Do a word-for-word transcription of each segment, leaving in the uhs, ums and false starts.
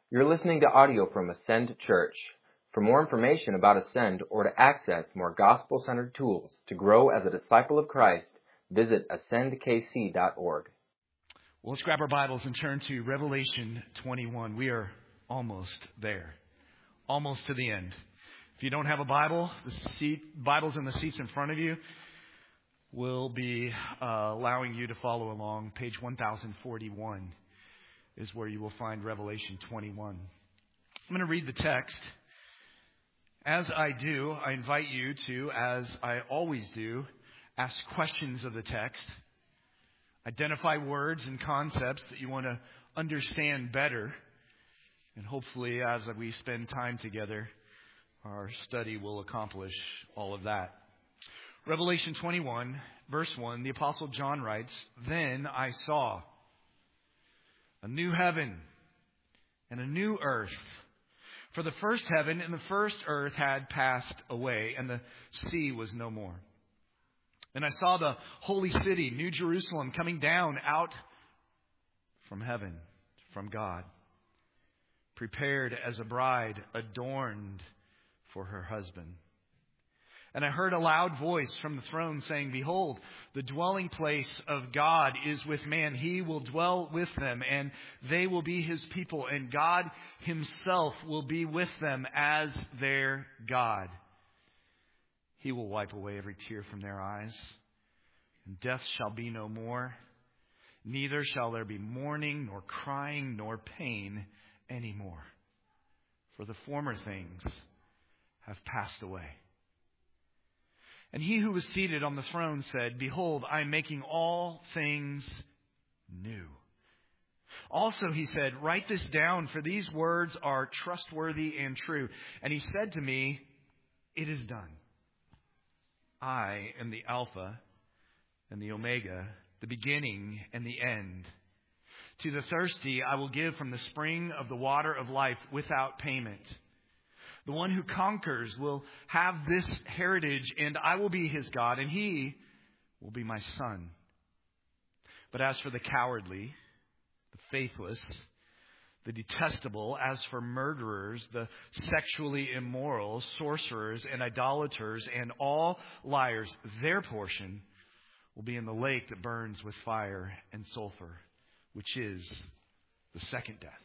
You're listening to audio from Ascend Church. For more information about Ascend or to access more gospel-centered tools to grow as a disciple of Christ, visit ascend k c dot org. Well, let's grab our Bibles and turn to Revelation twenty-one. We are almost there. Almost to the end. If you don't have a Bible, the seat, Bibles in the seats in front of you will be uh, allowing you to follow along. Page one thousand forty-one is where you will find Revelation twenty-one. I'm going to read the text. As I do, I invite you to, as I always do, ask questions of the text. Identify words and concepts that you want to understand better. And hopefully, as we spend time together, our study will accomplish all of that. Revelation twenty-one, verse one, the Apostle John writes, "Then I saw a new heaven and a new earth. For the first heaven and the first earth had passed away, and the sea was no more. And I saw the holy city, New Jerusalem, coming down out from heaven, from God, prepared as a bride adorned for her husband. And I heard a loud voice from the throne saying, 'Behold, the dwelling place of God is with man. He will dwell with them, and they will be his people, and God himself will be with them as their God. He will wipe away every tear from their eyes, and death shall be no more. Neither shall there be mourning, nor crying, nor pain anymore. For the former things have passed away.' And he who was seated on the throne said, 'Behold, I am making all things new.' Also he said, 'Write this down, for these words are trustworthy and true.' And he said to me, 'It is done. I am the Alpha and the Omega, the beginning and the end. To the thirsty I will give from the spring of the water of life without payment. The one who conquers will have this heritage, and I will be his God, and he will be my son. But as for the cowardly, the faithless, the detestable, as for murderers, the sexually immoral, sorcerers, and idolaters, and all liars, their portion will be in the lake that burns with fire and sulfur, which is the second death.'"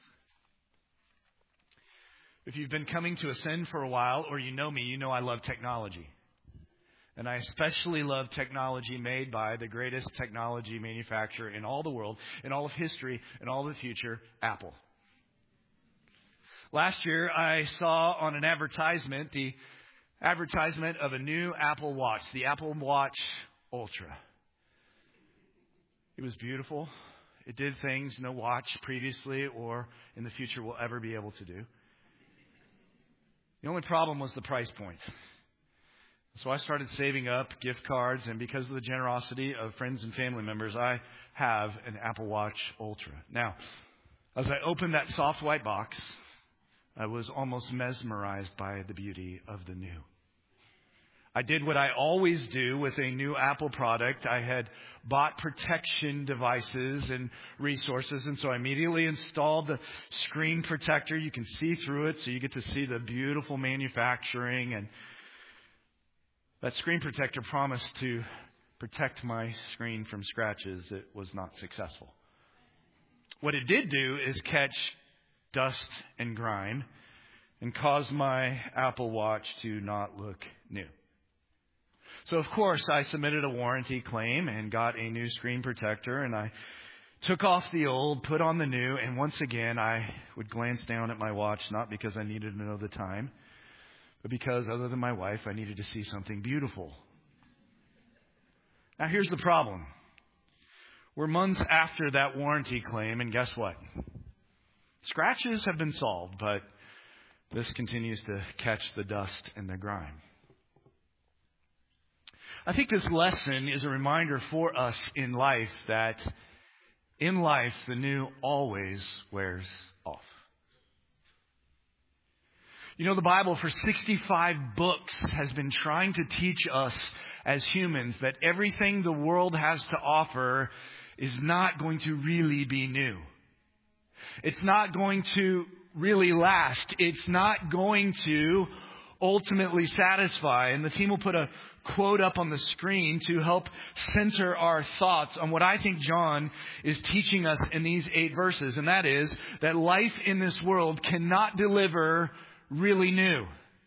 If you've been coming to Ascend for a while, or you know me, you know I love technology. And I especially love technology made by the greatest technology manufacturer in all the world, in all of history, in all of the future, Apple. Last year, I saw on an advertisement the advertisement of a new Apple Watch, the Apple Watch Ultra. It was beautiful. It did things no watch previously or in the future will ever be able to do. The only problem was the price point. So I started saving up gift cards, and because of the generosity of friends and family members, I have an Apple Watch Ultra. Now, as I opened that soft white box, I was almost mesmerized by the beauty of the new. I did what I always do with a new Apple product. I had bought protection devices and resources, and so I immediately installed the screen protector. You can see through it, so you get to see the beautiful manufacturing. And that screen protector promised to protect my screen from scratches. It was not successful. What it did do is catch dust and grime and cause my Apple Watch to not look new. So, of course, I submitted a warranty claim and got a new screen protector, and I took off the old, put on the new, and once again I would glance down at my watch, not because I needed to know the time, but because, other than my wife, I needed to see something beautiful. Now, here's the problem. We're months after that warranty claim, and guess what? Scratches have been solved, but this continues to catch the dust and the grime. I think this lesson is a reminder for us in life that in life, the new always wears off. You know, the Bible for sixty-five books has been trying to teach us as humans that everything the world has to offer is not going to really be new. It's not going to really last. It's not going to ultimately satisfy. And the team will put a quote up on the screen to help center our thoughts on what I think John is teaching us in these eight verses. And that is that life in this world cannot deliver really new.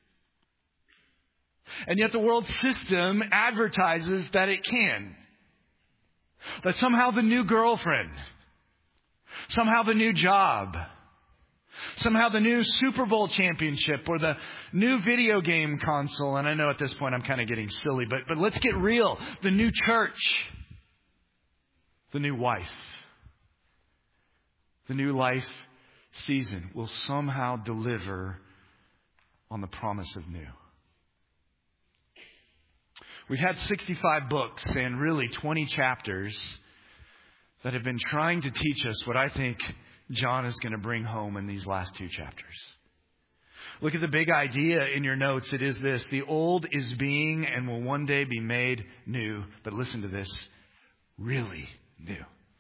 And yet the world system advertises that it can. That somehow the new girlfriend, somehow the new job, somehow the new Super Bowl championship or the new video game console. And I know at this point I'm kind of getting silly, but, but let's get real. The new church, the new wife, the new life season will somehow deliver on the promise of new. We've had sixty-five books and really twenty chapters that have been trying to teach us what I think John is going to bring home in these last two chapters. Look at the big idea in your notes. It is this: the old is being and will one day be made new. But listen to this: really new.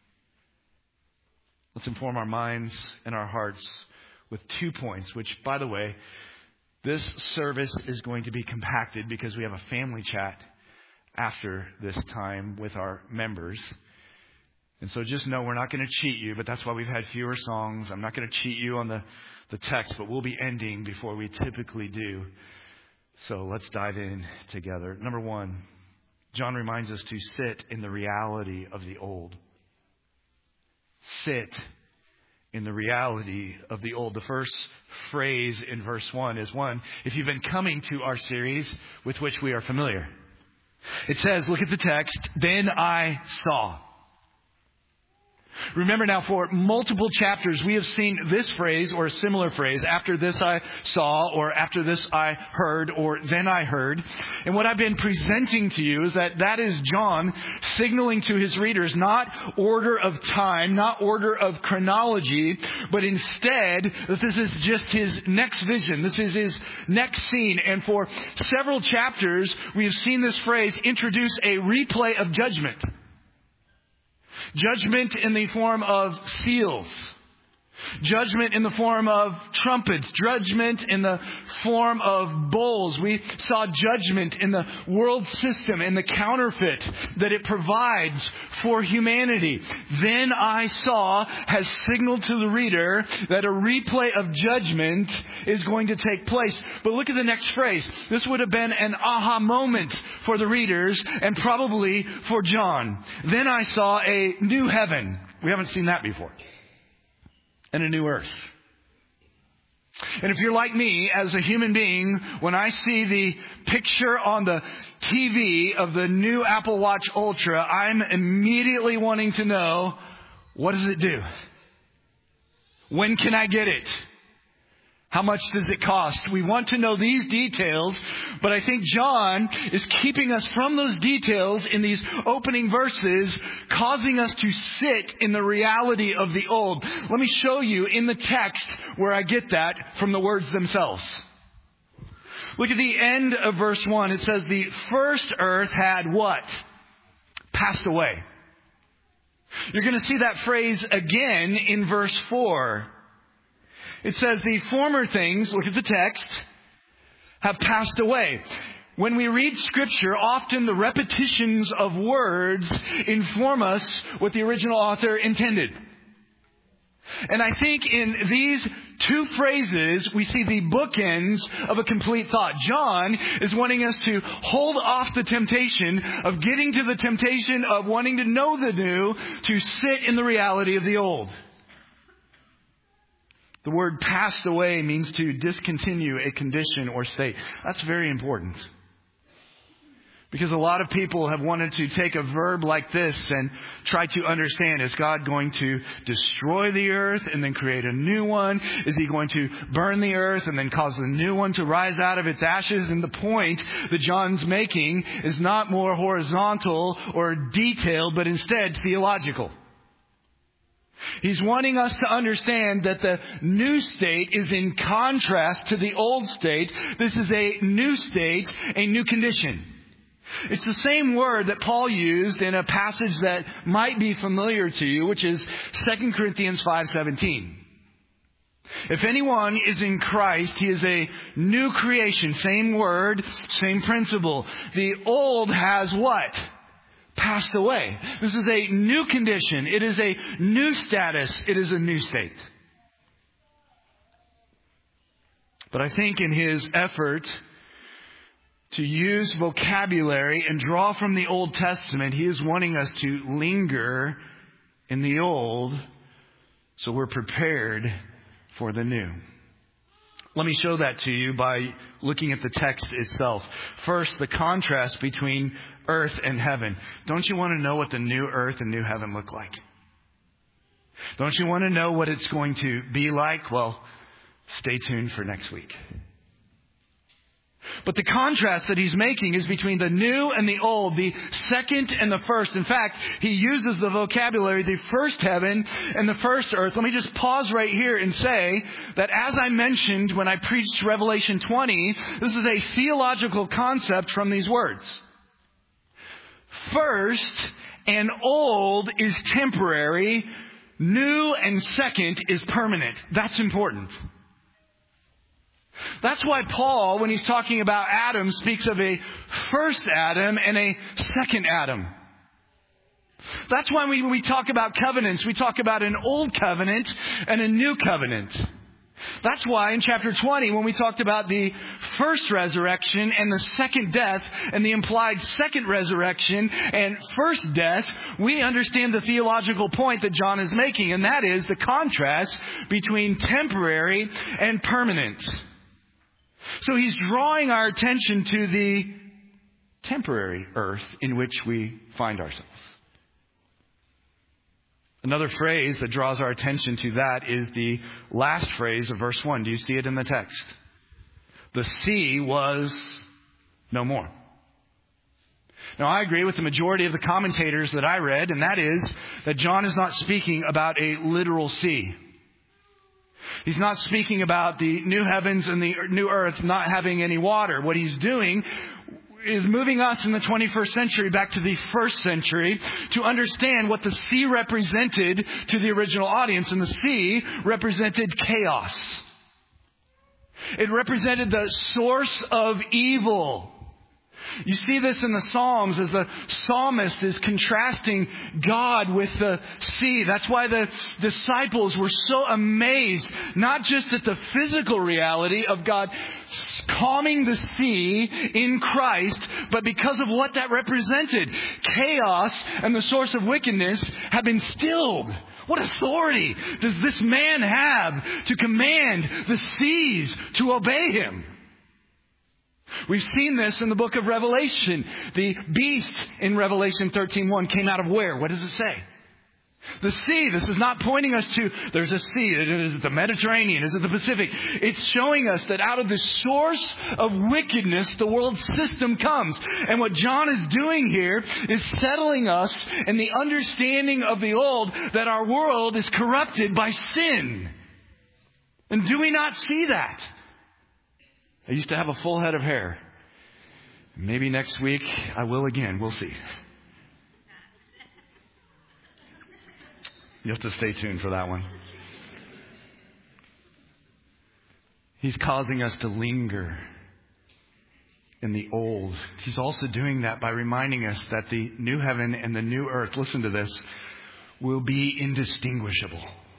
Let's inform our minds and our hearts with two points, which, by the way, this service is going to be compacted because we have a family chat after this time with our members. And so just know we're not going to cheat you, but that's why we've had fewer songs. I'm not going to cheat you on the, the text, but we'll be ending before we typically do. So let's dive in together. Number one, John reminds us to sit in the reality of the old. Sit in the reality of the old. The first phrase in verse one is one, if you've been coming to our series with which we are familiar. It says, look at the text, then I saw. Remember now, for multiple chapters, we have seen this phrase or a similar phrase, after this I saw, or after this I heard, or then I heard. And what I've been presenting to you is that that is John signaling to his readers not order of time, not order of chronology, but instead that this is just his next vision. This is his next scene. And for several chapters, we have seen this phrase introduce a replay of judgment. Judgment in the form of seals. Judgment in the form of trumpets. Judgment in the form of bowls. We saw judgment in the world system and the counterfeit that it provides for humanity. Then I saw has signaled to the reader that a replay of judgment is going to take place. But look at the next phrase. This would have been an aha moment for the readers and probably for John. Then I saw a new heaven. We haven't seen that before. And a new earth. And if you're like me, as a human being, when I see the picture on the T V of the new Apple Watch Ultra, I'm immediately wanting to know, what does it do? When can I get it? How much does it cost? We want to know these details, but I think John is keeping us from those details in these opening verses, causing us to sit in the reality of the old. Let me show you in the text where I get that from the words themselves. Look at the end of verse one. It says the first earth had what? Passed away. You're going to see that phrase again in verse four. It says the former things, look at the text, have passed away. When we read Scripture, often the repetitions of words inform us what the original author intended. And I think in these two phrases, we see the bookends of a complete thought. John is wanting us to hold off the temptation of getting to the temptation of wanting to know the new, to sit in the reality of the old. The word passed away means to discontinue a condition or state. That's very important. Because a lot of people have wanted to take a verb like this and try to understand, is God going to destroy the earth and then create a new one? Is He going to burn the earth and then cause the new one to rise out of its ashes? And the point that John's making is not more horizontal or detailed, but instead theological. He's wanting us to understand that the new state is in contrast to the old state. This is a new state, a new condition. It's the same word that Paul used in a passage that might be familiar to you, which is Second Corinthians five seventeen. If anyone is in Christ, he is a new creation. Same word, same principle. The old has what? Passed away. This is a new condition. It is a new status. It is a new state. But I think in his effort to use vocabulary and draw from the Old Testament, he is wanting us to linger in the old so we're prepared for the new. Let me show that to you by looking at the text itself. First, the contrast between earth and heaven. Don't you want to know what the new earth and new heaven look like? Don't you want to know what it's going to be like? Well, stay tuned for next week. But the contrast that he's making is between the new and the old, the second and the first. In fact, he uses the vocabulary, the first heaven and the first earth. Let me just pause right here and say that as I mentioned when I preached Revelation twenty, this is a theological concept from these words. First and old is temporary. New and second is permanent. That's important. That's why Paul, when he's talking about Adam, speaks of a first Adam and a second Adam. That's why we, when we talk about covenants, we talk about an old covenant and a new covenant. That's why in chapter twenty, when we talked about the first resurrection and the second death and the implied second resurrection and first death, we understand the theological point that John is making, and that is the contrast between temporary and permanent. So he's drawing our attention to the temporary earth in which we find ourselves. Another phrase that draws our attention to that is the last phrase of verse one. Do you see it in the text? The sea was no more. Now, I agree with the majority of the commentators that I read, and that is that John is not speaking about a literal sea. He's not speaking about the new heavens and the new earth not having any water. What he's doing is moving us in the twenty-first century back to the first century to understand what the sea represented to the original audience. And the sea represented chaos. It represented the source of evil. You see this in the Psalms as the psalmist is contrasting God with the sea. That's why the disciples were so amazed, not just at the physical reality of God calming the sea in Christ, but because of what that represented. Chaos and the source of wickedness have been stilled. What authority does this man have to command the seas to obey him? We've seen this in the book of Revelation. The beast in Revelation thirteen one came out of where? What does it say? The sea. This is not pointing us to, there's a sea. Is it the Mediterranean? Is it the Pacific? It's showing us that out of the source of wickedness, the world system comes. And what John is doing here is settling us in the understanding of the old that our world is corrupted by sin. And do we not see that? I used to have a full head of hair. Maybe next week I will again. We'll see. You have to stay tuned for that one. He's causing us to linger in the old. He's also doing that by reminding us that the new heaven and the new earth, listen to this, will be indistinguishable.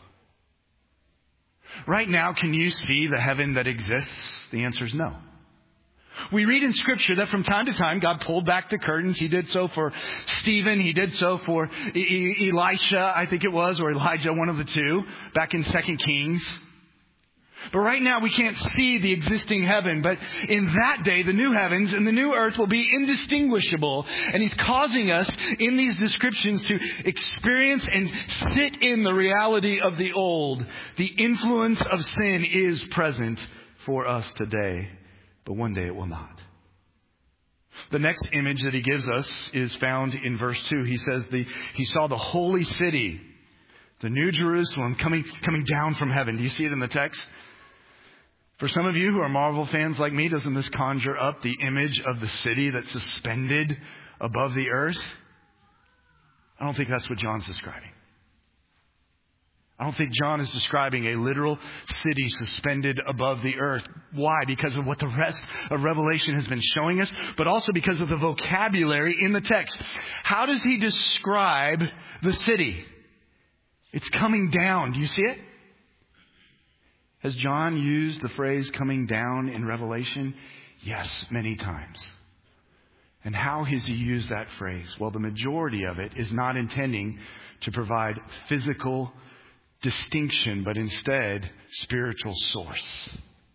Right now, can you see the heaven that exists? The answer is no. We read in Scripture that from time to time God pulled back the curtains. He did so for Stephen. He did so for e- e- Elisha, I think it was, or Elijah, one of the two, back in Second Kings. But right now we can't see the existing heaven. But in that day, the new heavens and the new earth will be indistinguishable. And He's causing us in these descriptions to experience and sit in the reality of the old. The influence of sin is present for us today, but one day it will not. The next image that he gives us is found in verse two. He says the, he saw the holy city, the New Jerusalem, coming, coming down from heaven. Do you see it in the text? For some of you who are Marvel fans like me, doesn't this conjure up the image of the city that's suspended above the earth? I don't think that's what John's describing. I don't think John is describing a literal city suspended above the earth. Why? Because of what the rest of Revelation has been showing us, but also because of the vocabulary in the text. How does he describe the city? It's coming down. Do you see it? Has John used the phrase coming down in Revelation? Yes, many times. And how has he used that phrase? Well, the majority of it is not intending to provide physical distinction, but instead spiritual source.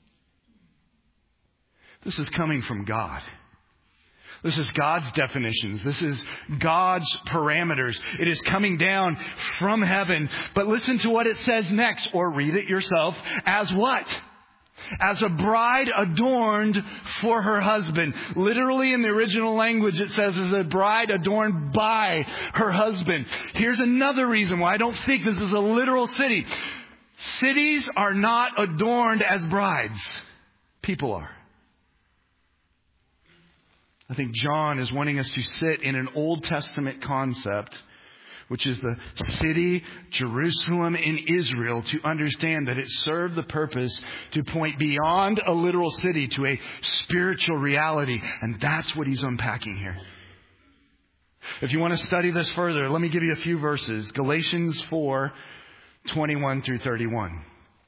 This is coming from God. This is God's definitions. This is God's parameters. It is coming down from heaven. But listen to what it says next, or read it yourself. As what? As a bride adorned for her husband. Literally in the original language it says as a bride adorned by her husband. Here's another reason why I don't think this is a literal city. Cities are not adorned as brides. People are. I think John is wanting us to sit in an Old Testament concept, which is the city, Jerusalem in Israel, to understand that it served the purpose to point beyond a literal city to a spiritual reality. And that's what he's unpacking here. If you want to study this further, let me give you a few verses. Galatians four, twenty-one through thirty-one.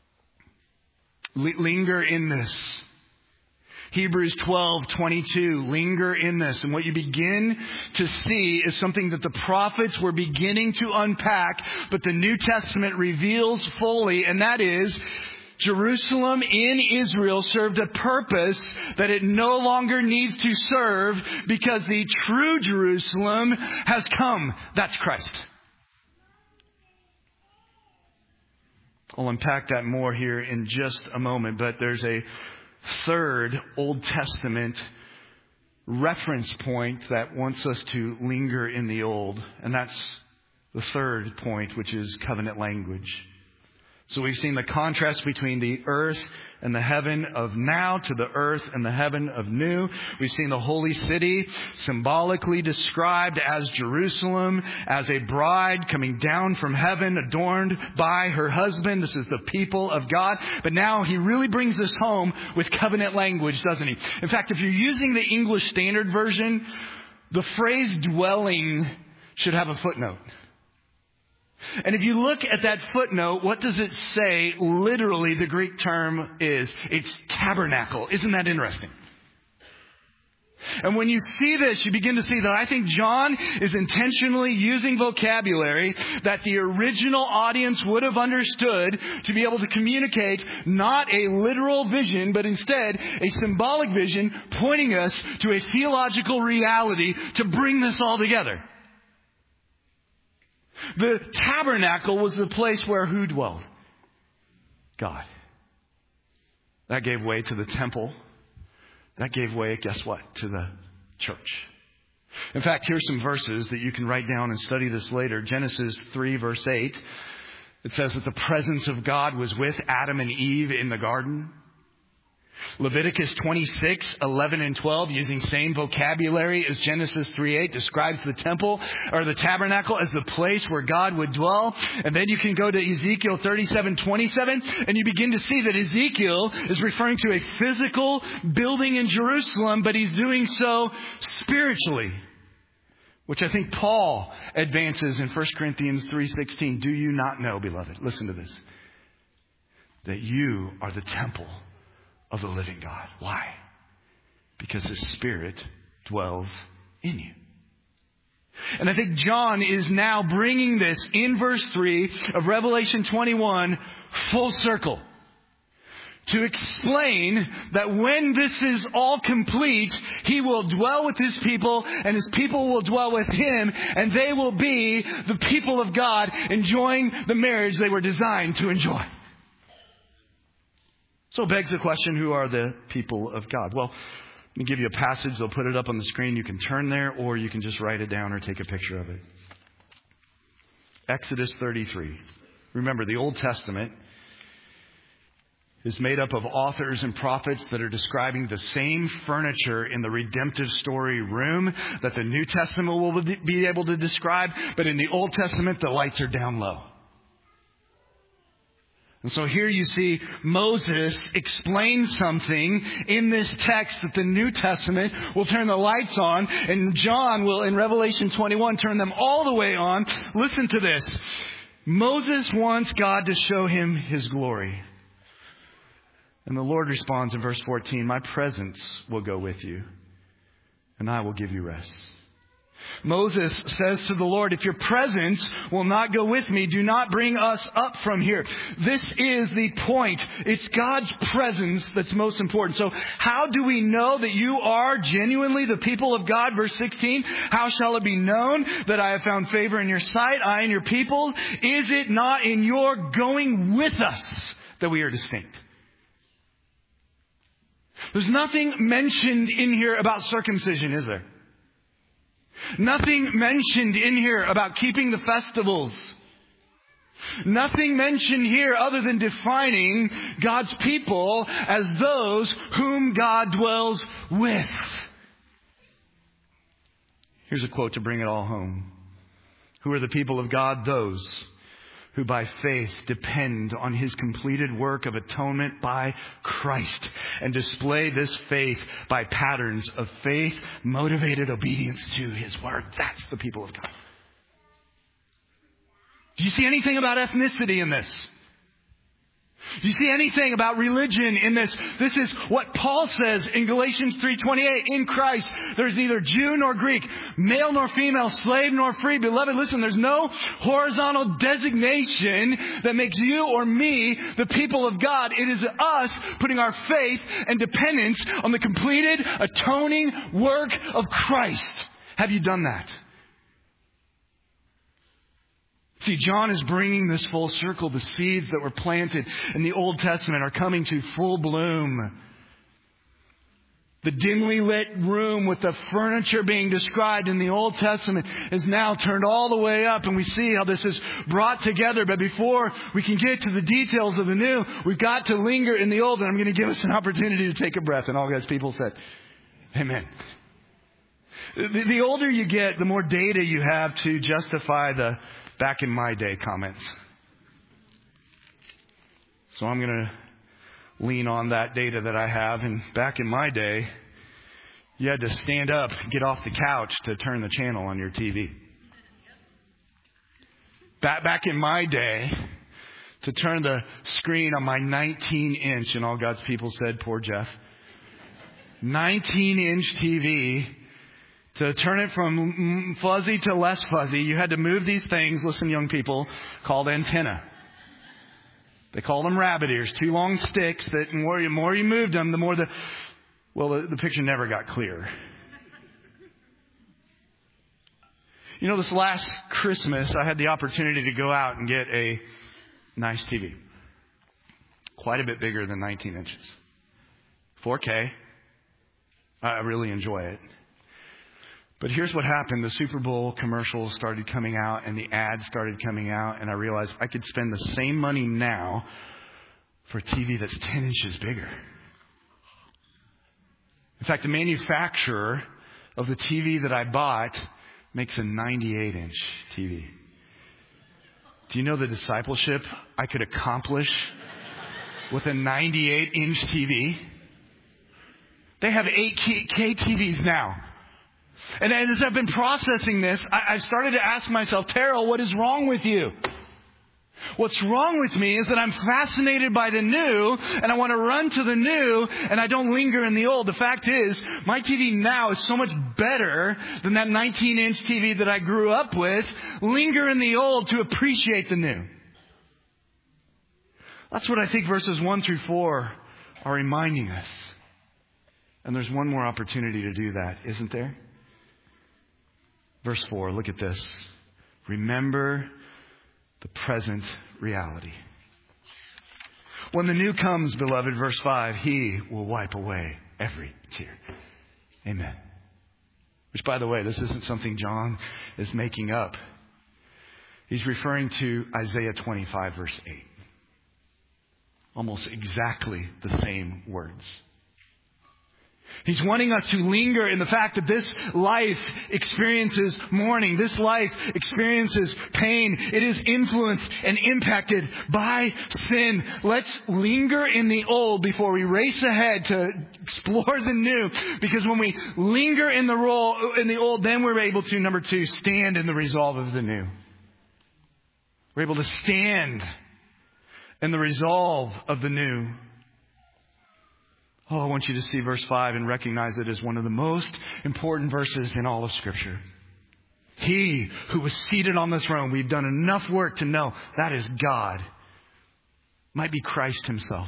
L- linger in this. Hebrews twelve twenty-two, linger in this. And what you begin to see is something that the prophets were beginning to unpack, but the New Testament reveals fully, and that is Jerusalem in Israel served a purpose that it no longer needs to serve because the true Jerusalem has come. That's Christ. I'll unpack that more here in just a moment, but there's a third Old Testament reference point that wants us to linger in the old. And that's the third point, which is covenant language. So we've seen the contrast between the earth and the heaven of now to the earth and the heaven of new. We've seen the holy city symbolically described as Jerusalem, as a bride coming down from heaven, adorned by her husband. This is the people of God. But now he really brings this home with covenant language, doesn't he? In fact, if you're using the English Standard Version, the phrase dwelling should have a footnote. And if you look at that footnote, what does it say? Literally, the Greek term is, it's tabernacle. Isn't that interesting? And when you see this, you begin to see that I think John is intentionally using vocabulary that the original audience would have understood to be able to communicate not a literal vision, but instead a symbolic vision pointing us to a theological reality to bring this all together. The tabernacle was the place where who dwelled? God. That gave way to the temple. That gave way, guess what? To the church. In fact, here's some verses that you can write down and study this later. Genesis three, verse eight. It says that the presence of God was with Adam and Eve in the garden. Leviticus twenty-six, eleven and twelve, using same vocabulary as Genesis three eight, describes the temple or the tabernacle as the place where God would dwell. And then you can go to Ezekiel thirty-seven, twenty-seven, and you begin to see that Ezekiel is referring to a physical building in Jerusalem, but he's doing so spiritually, which I think Paul advances in First Corinthians three sixteen. Do you not know, beloved, listen to this, that you are the temple of the living God. Why? Because His Spirit dwells in you. And I think John is now bringing this in verse three of Revelation twenty-one full circle to explain that when this is all complete, He will dwell with His people and His people will dwell with Him, and they will be the people of God enjoying the marriage they were designed to enjoy. So it begs the question, who are the people of God? Well, let me give you a passage. They'll put it up on the screen. You can turn there, or you can just write it down or take a picture of it. Exodus thirty-three. Remember, the Old Testament is made up of authors and prophets that are describing the same furniture in the redemptive story room that the New Testament will be able to describe. But in the Old Testament, the lights are down low. And so here you see Moses explain something in this text that the New Testament will turn the lights on, and John will, in Revelation twenty-one, turn them all the way on. Listen to this. Moses wants God to show him His glory. And the Lord responds in verse fourteen, my presence will go with you, and I will give you rest. Moses says to the Lord, if your presence will not go with me, do not bring us up from here. This is the point. It's God's presence that's most important. So how do we know that you are genuinely the people of God? Verse sixteen, how shall it be known that I have found favor in your sight, I and your people? Is it not in your going with us that we are distinct? There's nothing mentioned in here about circumcision, is there? Nothing mentioned in here about keeping the festivals. Nothing mentioned here other than defining God's people as those whom God dwells with. Here's a quote to bring it all home. Who are the people of God? Those who by faith depend on His completed work of atonement by Christ and display this faith by patterns of faith-motivated obedience to His Word. That's the people of God. Do you see anything about ethnicity in this? Do you see anything about religion in this? This is what Paul says in Galatians three twenty-eight. In Christ, there's neither Jew nor Greek, male nor female, slave nor free. Beloved, listen, there's no horizontal designation that makes you or me the people of God. It is us putting our faith and dependence on the completed atoning work of Christ. Have you done that? See, John is bringing this full circle. The seeds that were planted in the Old Testament are coming to full bloom. The dimly lit room with the furniture being described in the Old Testament is now turned all the way up, and we see how this is brought together. But before we can get to the details of the new, we've got to linger in the old, and I'm going to give us an opportunity to take a breath. And all God's people said, amen. The, the older you get, the more data you have to justify the back in my day comments. So I'm going to lean on that data that I have. And back in my day, you had to stand up, get off the couch to turn the channel on your T V. Back, back in my day, to turn the screen on my nineteen inch, and all God's people said, poor Jeff, nineteen inch T V, to turn it from fuzzy to less fuzzy, you had to move these things, listen young people, called antenna. They call them rabbit ears, two long sticks that the more you, more you moved them, the more the, well, the, the picture never got clear. You know, this last Christmas, I had the opportunity to go out and get a nice T V. Quite a bit bigger than nineteen inches. four K. I really enjoy it. But here's what happened. The Super Bowl commercials started coming out and the ads started coming out, and I realized I could spend the same money now for a T V that's ten inches bigger. In fact, the manufacturer of the T V that I bought makes a ninety-eight inch T V. Do you know the discipleship I could accomplish with a ninety-eight inch T V? They have eight K T Vs now. And as I've been processing this, I, I've started to ask myself, Terrell, what is wrong with you? What's wrong with me is that I'm fascinated by the new, and I want to run to the new, and I don't linger in the old. The fact is, my T V now is so much better than that nineteen inch T V that I grew up with. Linger in the old to appreciate the new. That's what I think verses one through four are reminding us. And there's one more opportunity to do that, isn't there? Verse four, look at this. Remember the present reality. When the new comes, beloved, verse five, He will wipe away every tear. Amen. Which, by the way, this isn't something John is making up. He's referring to Isaiah twenty-five, verse eight. Almost exactly the same words. He's wanting us to linger in the fact that this life experiences mourning. This life experiences pain. It is influenced and impacted by sin. Let's linger in the old before we race ahead to explore the new. Because when we linger in the role, in the old, then we're able to, number two, stand in the resolve of the new. We're able to stand in the resolve of the new. Oh, I want you to see verse five and recognize it as one of the most important verses in all of Scripture. He who was seated on the throne, we've done enough work to know that is God, might be Christ himself.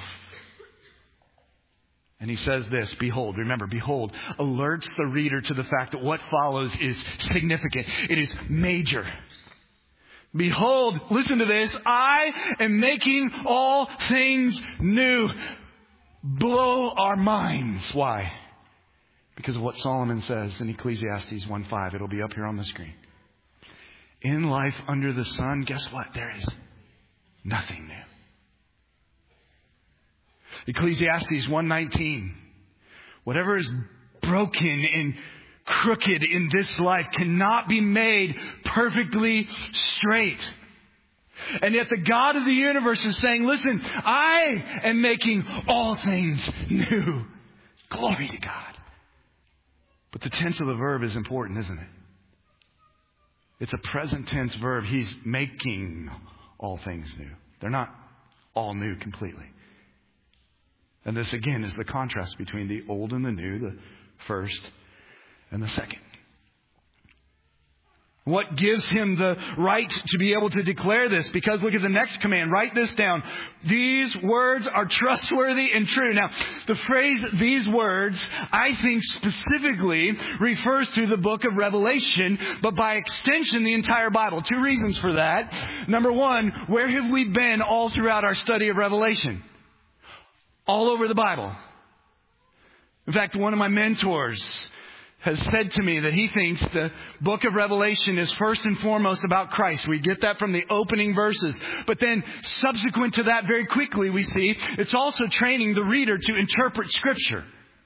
And he says this, behold, remember, behold, alerts the reader to the fact that what follows is significant. It is major. Behold, listen to this, I am making all things new. Blow our minds. Why? Because of what Solomon says in Ecclesiastes one five. It'll be up here on the screen. In life under the sun, guess what? There is nothing new. Ecclesiastes one nineteen. Whatever is broken and crooked in this life cannot be made perfectly straight. And yet the God of the universe is saying, listen, I am making all things new. Glory to God. But the tense of the verb is important, isn't it? It's a present tense verb. He's making all things new. They're not all new completely. And this again is the contrast between the old and the new, the first and the second. What gives him the right to be able to declare this? Because look at the next command. Write this down. These words are trustworthy and true. Now, the phrase, these words, I think specifically refers to the book of Revelation, but by extension, the entire Bible. Two reasons for that. Number one, where have we been all throughout our study of Revelation? All over the Bible. In fact, one of my mentors has said to me that he thinks the book of Revelation is first and foremost about Christ. We get that from the opening verses. But then subsequent to that, very quickly we see it's also training the reader to interpret Scripture.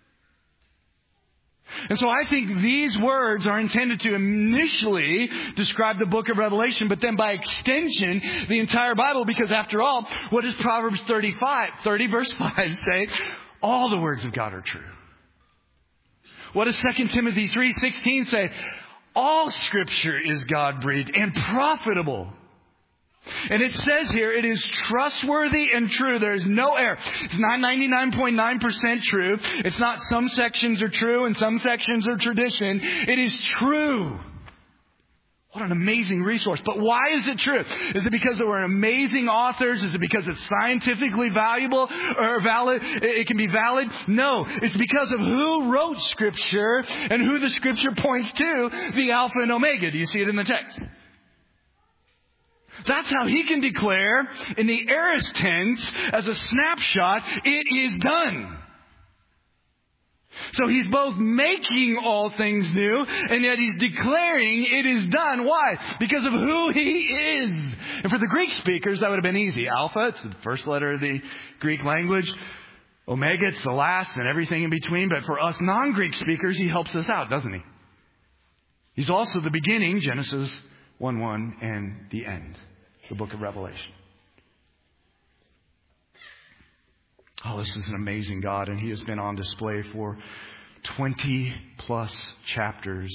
And so I think these words are intended to initially describe the book of Revelation, but then by extension, the entire Bible, because after all, what does Proverbs thirty-five, thirty verse five say? All the words of God are true. What does Second Timothy three sixteen say? All Scripture is God-breathed and profitable. And it says here, it is trustworthy and true. There is no error. It's not ninety-nine point nine percent true. It's not some sections are true and some sections are tradition. It is true. What an amazing resource. But why is it true? Is it because there were amazing authors? Is it because it's scientifically valuable or valid? It can be valid? No. It's because of who wrote Scripture and who the Scripture points to, the Alpha and Omega. Do you see it in the text? That's how he can declare in the aorist tense, as a snapshot, it is done. So he's both making all things new, and yet he's declaring it is done. Why? Because of who he is. And for the Greek speakers, that would have been easy. Alpha, it's the first letter of the Greek language. Omega, it's the last, and everything in between. But for us non-Greek speakers, he helps us out, doesn't he? He's also the beginning, Genesis one one, and the end, the book of Revelation. Oh, this is an amazing God, and he has been on display for twenty plus chapters.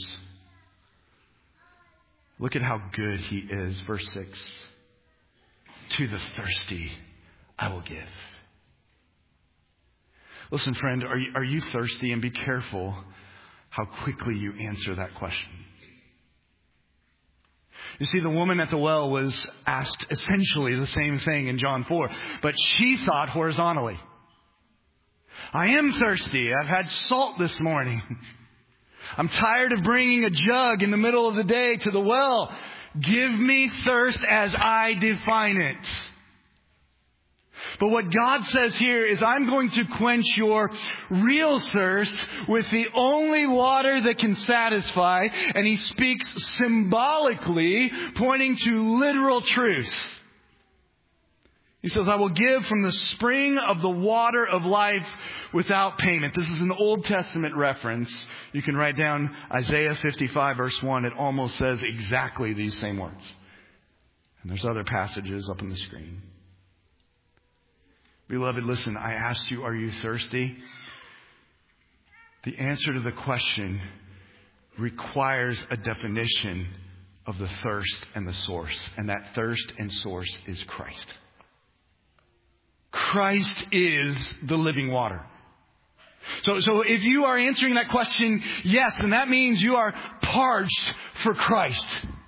Look at how good he is. Verse six. To the thirsty I will give. Listen, friend, are you, are you thirsty? And be careful how quickly you answer that question. You see, the woman at the well was asked essentially the same thing in John four, but she thought horizontally. I am thirsty. I've had salt this morning. I'm tired of bringing a jug in the middle of the day to the well. Give me thirst as I define it. But what God says here is, I'm going to quench your real thirst with the only water that can satisfy. And he speaks symbolically, pointing to literal truth. He says, I will give from the spring of the water of life without payment. This is an Old Testament reference. You can write down Isaiah fifty-five verse one. It almost says exactly these same words. And there's other passages up on the screen. Beloved, listen, I asked you, are you thirsty? The answer to the question requires a definition of the thirst and the source. And that thirst and source is Christ. Christ is the living water. So, so if you are answering that question, yes, then that means you are parched for Christ.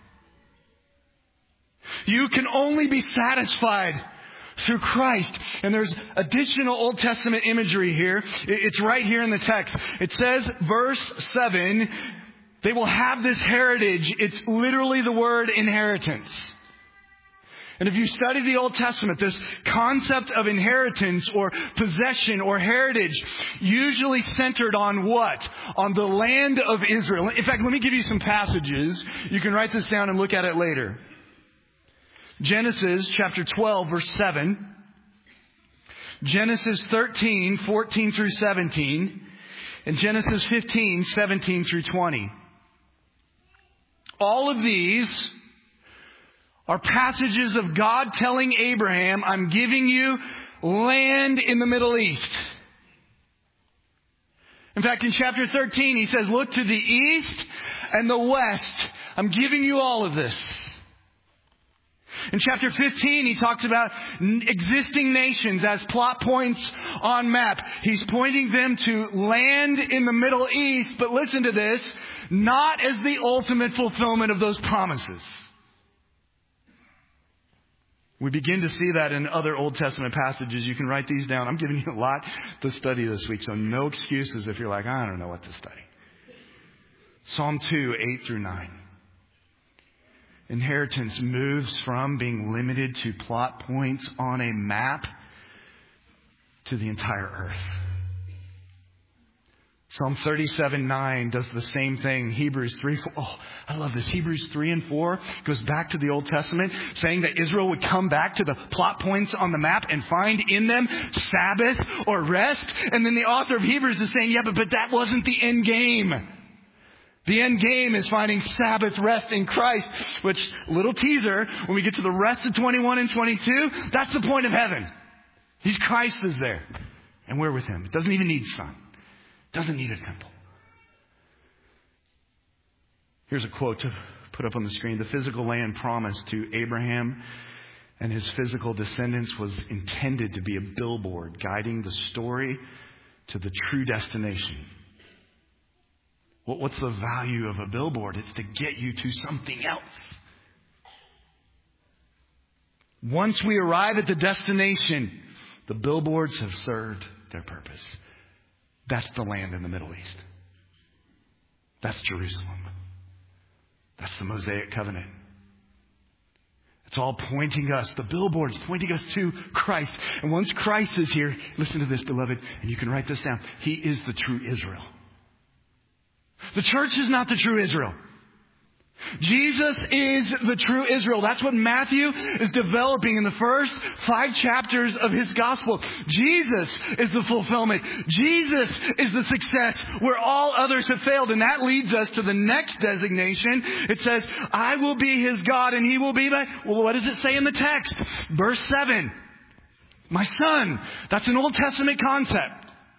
You can only be satisfied through Christ. And there's additional Old Testament imagery here. It's right here in the text. It says, verse seven, they will have this heritage. It's literally the word inheritance. And if you study the Old Testament, this concept of inheritance or possession or heritage usually centered on what? On the land of Israel. In fact, let me give you some passages. You can write this down and look at it later. Genesis chapter twelve, verse seven. Genesis thirteen, fourteen through seventeen. And Genesis fifteen, seventeen through twenty. All of these are passages of God telling Abraham, I'm giving you land in the Middle East. In fact, in chapter thirteen, he says, look to the east and the west. I'm giving you all of this. In chapter fifteen, he talks about existing nations as plot points on map. He's pointing them to land in the Middle East, but listen to this, not as the ultimate fulfillment of those promises. We begin to see that in other Old Testament passages. You can write these down. I'm giving you a lot to study this week, so no excuses if you're like, I don't know what to study. Psalm two, eight through nine. Inheritance moves from being limited to plot points on a map to the entire earth. Psalm thirty-seven nine does the same thing. Hebrews three, four. Oh, I love this. Hebrews three and four goes back to the Old Testament, saying that Israel would come back to the plot points on the map and find in them Sabbath or rest. And then the author of Hebrews is saying, yeah, but, but that wasn't the end game. The end game is finding Sabbath rest in Christ, which, little teaser, when we get to the rest of twenty-one and twenty-two, that's the point of heaven. He's Christ is there. And we're with Him. It doesn't even need sun. Doesn't need a temple. Here's a quote to put up on the screen. The physical land promised to Abraham and his physical descendants was intended to be a billboard guiding the story to the true destination. What's the value of a billboard? It's to get you to something else. Once we arrive at the destination, the billboards have served their purpose. That's the land in the Middle East. That's Jerusalem. That's the Mosaic covenant. It's all pointing us, the billboards pointing us to Christ. And once Christ is here, listen to this, beloved, and you can write this down. He is the true Israel. The church is not the true Israel. Jesus is the true Israel. That's what Matthew is developing in the first five chapters of his gospel. Jesus is the fulfillment. Jesus is the success where all others have failed. And that leads us to the next designation. It says, I will be his God and he will be my... Well, what does it say in the text? Verse seven. My son. That's an Old Testament concept.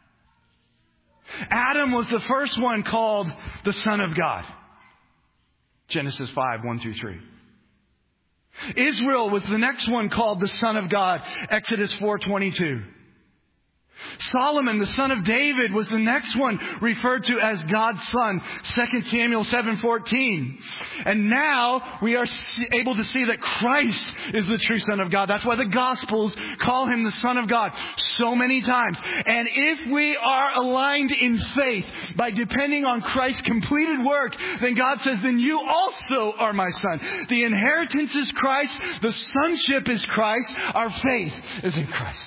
Adam was the first one called the Son of God. Genesis five, one through three. Israel was the next one called the Son of God. Exodus four, twenty-two. Solomon, the son of David, was the next one referred to as God's son. Second Samuel seven, fourteen. And now we are able to see that Christ is the true Son of God. That's why the Gospels call him the Son of God so many times. And if we are aligned in faith by depending on Christ's completed work, then God says, then you also are my son. The inheritance is Christ. The sonship is Christ. Our faith is in Christ.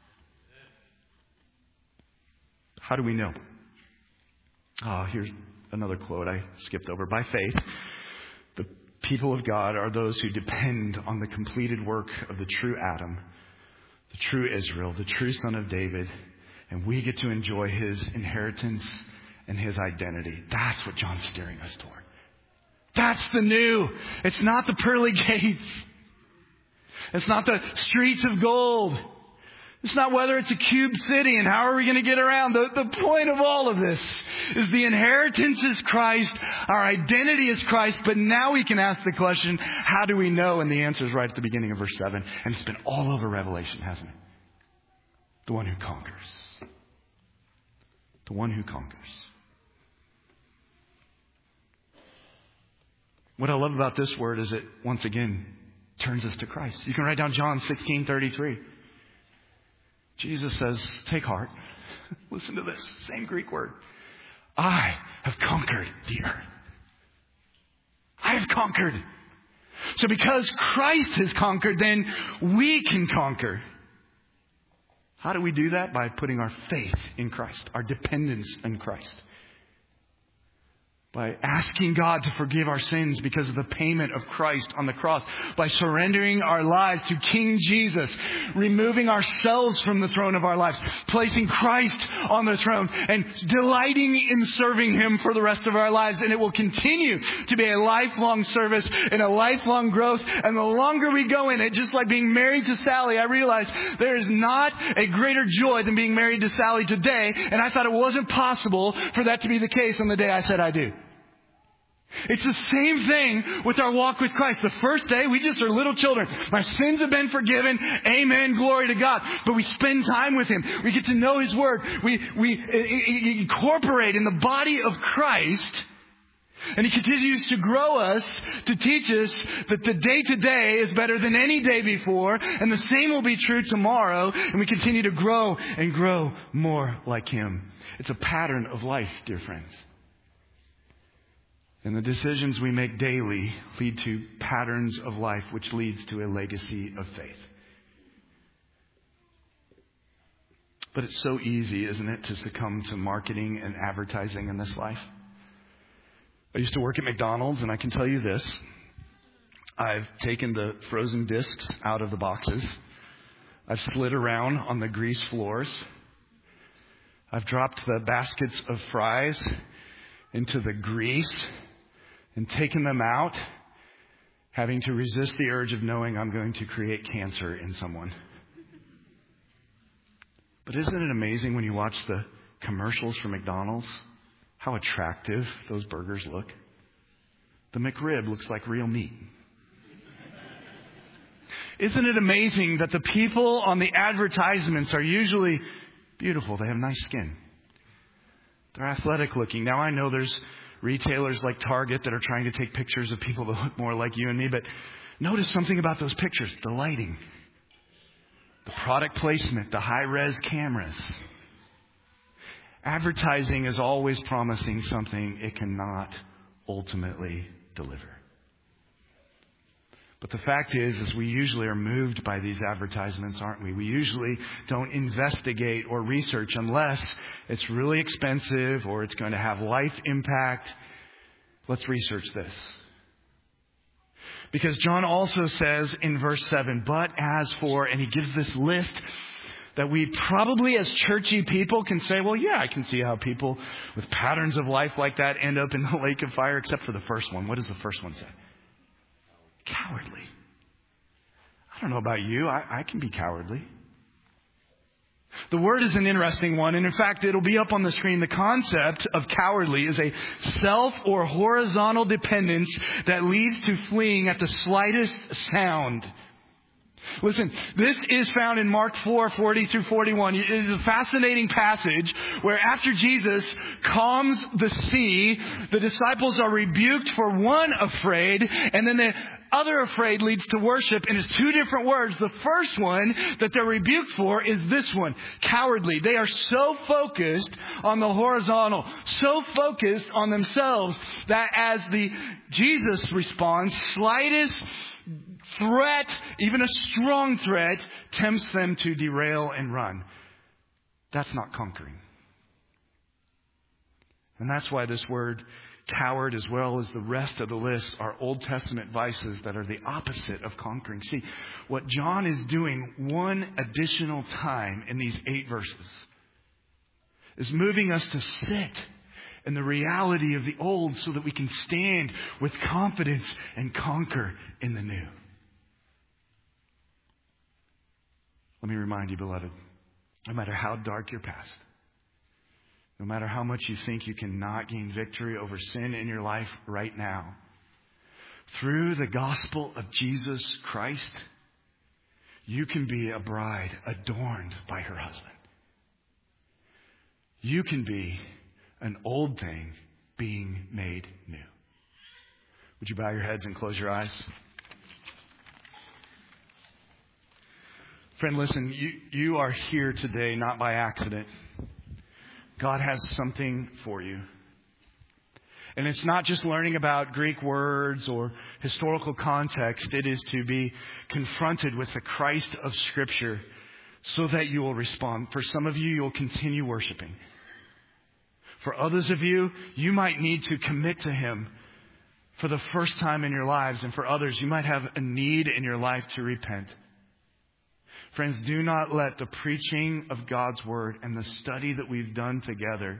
How do we know? Oh, here's another quote I skipped over. By faith, the people of God are those who depend on the completed work of the true Adam the true Israel, the true son of David, and we get to enjoy his inheritance and his identity. That's what John's steering us toward. That's the new. It's not the pearly gates. It's not the streets of gold. It's not whether it's a cube city and how are we going to get around. The, the point of all of this is the inheritance is Christ. Our identity is Christ. But now we can ask the question, how do we know? And the answer is right at the beginning of verse seven. And it's been all over Revelation, hasn't it? The one who conquers. The one who conquers. What I love about this word is it, once again, turns us to Christ. You can write down John sixteen thirty-three. Jesus says, take heart. Listen to this. Same Greek word. I have conquered the earth. I have conquered. So because Christ has conquered, then we can conquer. How do we do that? By putting our faith in Christ, our dependence in Christ. By asking God to forgive our sins because of the payment of Christ on the cross. By surrendering our lives to King Jesus. Removing ourselves from the throne of our lives. Placing Christ on the throne. And delighting in serving Him for the rest of our lives. And it will continue to be a lifelong service and a lifelong growth. And the longer we go in it, just like being married to Sally, I realized there is not a greater joy than being married to Sally today. And I thought it wasn't possible for that to be the case on the day I said I do. It's the same thing with our walk with Christ. The first day, we just are little children. My sins have been forgiven. Amen. Glory to God. But we spend time with Him. We get to know His Word. We, we incorporate in the body of Christ. And He continues to grow us, to teach us that the day today is better than any day before. And the same will be true tomorrow. And we continue to grow and grow more like Him. It's a pattern of life, dear friends. And the decisions we make daily lead to patterns of life, which leads to a legacy of faith. But it's so easy, isn't it, to succumb to marketing and advertising in this life? I used to work at McDonald's, and I can tell you this. I've taken the frozen discs out of the boxes. I've slid around on the grease floors. I've dropped the baskets of fries into the grease and taken them out, having to resist the urge of knowing I'm going to create cancer in someone. But isn't it amazing when you watch the commercials for McDonald's, how attractive those burgers look? The McRib looks like real meat. Isn't it amazing that the people on the advertisements are usually beautiful? They have nice skin. They're athletic looking. Now I know there's retailers like Target that are trying to take pictures of people that look more like you and me, but notice something about those pictures. The lighting, the product placement, the high-res cameras. Advertising is always promising something it cannot ultimately deliver. But the fact is, is we usually are moved by these advertisements, aren't we? We usually don't investigate or research unless it's really expensive or it's going to have life impact. Let's research this. Because John also says in verse seven, but as for, and he gives this list that we probably as churchy people can say, well, yeah, I can see how people with patterns of life like that end up in the lake of fire, except for the first one. What does the first one say? Cowardly. I don't know about you. I, I can be cowardly. The word is an interesting one. And in fact, it'll be up on the screen. The concept of cowardly is a self or horizontal dependence that leads to fleeing at the slightest sound. Listen, this is found in Mark four, forty through forty-one. It is a fascinating passage where after Jesus calms the sea, the disciples are rebuked for one afraid, and then the other afraid leads to worship. And it's two different words. The first one that they're rebuked for is this one, cowardly. They are so focused on the horizontal, so focused on themselves that as the Jesus responds, slightest threat, even a strong threat, tempts them to derail and run. That's not conquering. And that's why this word coward as well as the rest of the list are Old Testament vices that are the opposite of conquering. See, what John is doing one additional time in these eight verses is moving us to sit in the reality of the old so that we can stand with confidence and conquer in the new. Let me remind you, beloved, no matter how dark your past, no matter how much you think you cannot gain victory over sin in your life right now, through the gospel of Jesus Christ, you can be a bride adorned by her husband. You can be an old thing being made new. Would you bow your heads and close your eyes? Friend, listen, you, you are here today not by accident. God has something for you. And it's not just learning about Greek words or historical context. It is to be confronted with the Christ of Scripture so that you will respond. For some of you, you'll continue worshiping. For others of you, you might need to commit to Him for the first time in your lives. And for others, you might have a need in your life to repent. Friends, do not let the preaching of God's Word and the study that we've done together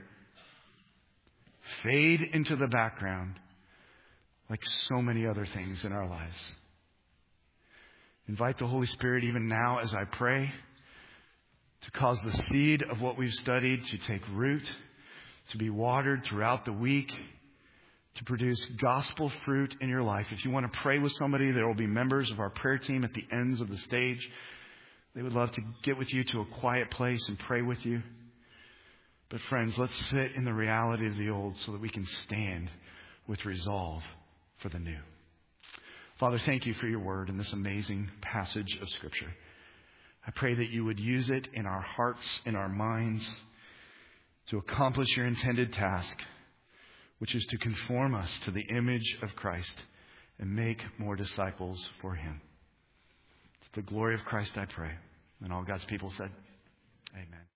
fade into the background like so many other things in our lives. Invite the Holy Spirit even now as I pray to cause the seed of what we've studied to take root, to be watered throughout the week, to produce gospel fruit in your life. If you want to pray with somebody, there will be members of our prayer team at the ends of the stage. They would love to get with you to a quiet place and pray with you. But friends, let's sit in the reality of the old so that we can stand with resolve for the new. Father, thank you for your word in this amazing passage of Scripture. I pray that you would use it in our hearts, in our minds, to accomplish your intended task, which is to conform us to the image of Christ and make more disciples for Him. The glory of Christ, I pray. And all God's people said, amen.